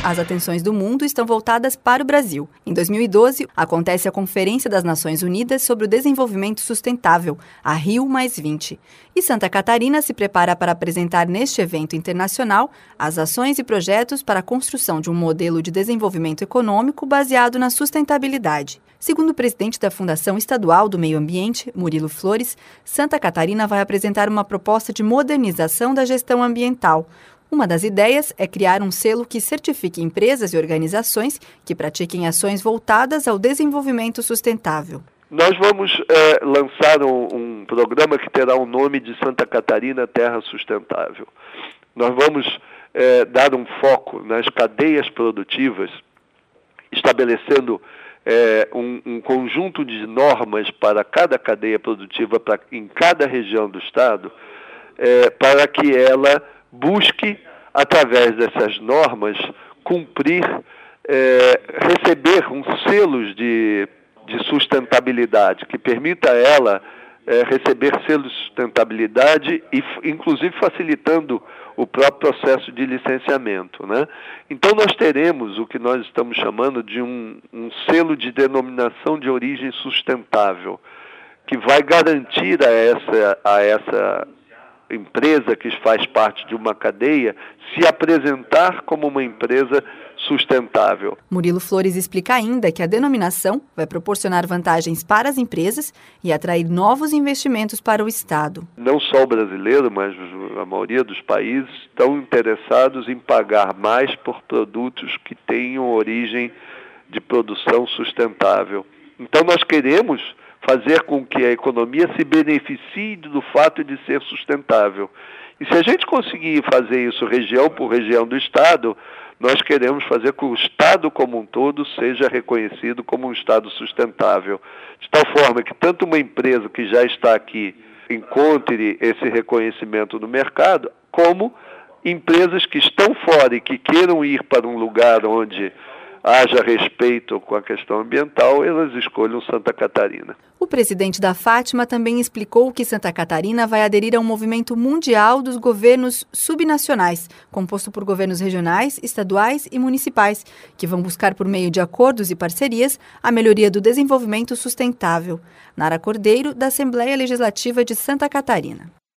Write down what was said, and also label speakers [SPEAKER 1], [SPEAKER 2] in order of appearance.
[SPEAKER 1] as atenções do mundo estão voltadas para o Brasil. Em 2012, acontece a Conferência das Nações Unidas sobre o Desenvolvimento Sustentável, a Rio+20. E Santa Catarina se prepara para apresentar neste evento internacional as ações e projetos para a construção de um modelo de desenvolvimento econômico baseado na sustentabilidade. Segundo o presidente da Fundação Estadual do Meio Ambiente, Murilo Flores, Santa Catarina vai apresentar uma proposta de modernização da gestão ambiental. Uma das ideias é criar um selo que certifique empresas e organizações que pratiquem ações voltadas ao desenvolvimento sustentável.
[SPEAKER 2] Nós vamos lançar um programa que terá o nome de Santa Catarina Terra Sustentável. Nós vamos dar um foco nas cadeias produtivas, estabelecendo um conjunto de normas para cada cadeia produtiva em cada região do Estado, para que ela busque, através dessas normas, cumprir, receber uns selos de sustentabilidade, que permita a ela receber selos de sustentabilidade e, inclusive, facilitando o próprio processo de licenciamento, né? Então, nós teremos o que nós estamos chamando de um selo de denominação de origem sustentável, que vai garantir a essa empresa que faz parte de uma cadeia se apresentar como uma empresa sustentável.
[SPEAKER 1] Murilo Flores explica ainda que a denominação vai proporcionar vantagens para as empresas e atrair novos investimentos para o Estado.
[SPEAKER 2] Não só o brasileiro, mas a maioria dos países estão interessados em pagar mais por produtos que tenham origem de produção sustentável. Então nós queremos fazer com que a economia se beneficie do fato de ser sustentável. E se a gente conseguir fazer isso região por região do Estado, nós queremos fazer com que o Estado como um todo seja reconhecido como um Estado sustentável. De tal forma que tanto uma empresa que já está aqui encontre esse reconhecimento no mercado, como empresas que estão fora e que queiram ir para um lugar onde haja respeito com a questão ambiental, elas escolham Santa Catarina.
[SPEAKER 1] O presidente da Fátima também explicou que Santa Catarina vai aderir a um movimento mundial dos governos subnacionais, composto por governos regionais, estaduais e municipais, que vão buscar, por meio de acordos e parcerias, a melhoria do desenvolvimento sustentável. Nara Cordeiro, da Assembleia Legislativa de Santa Catarina.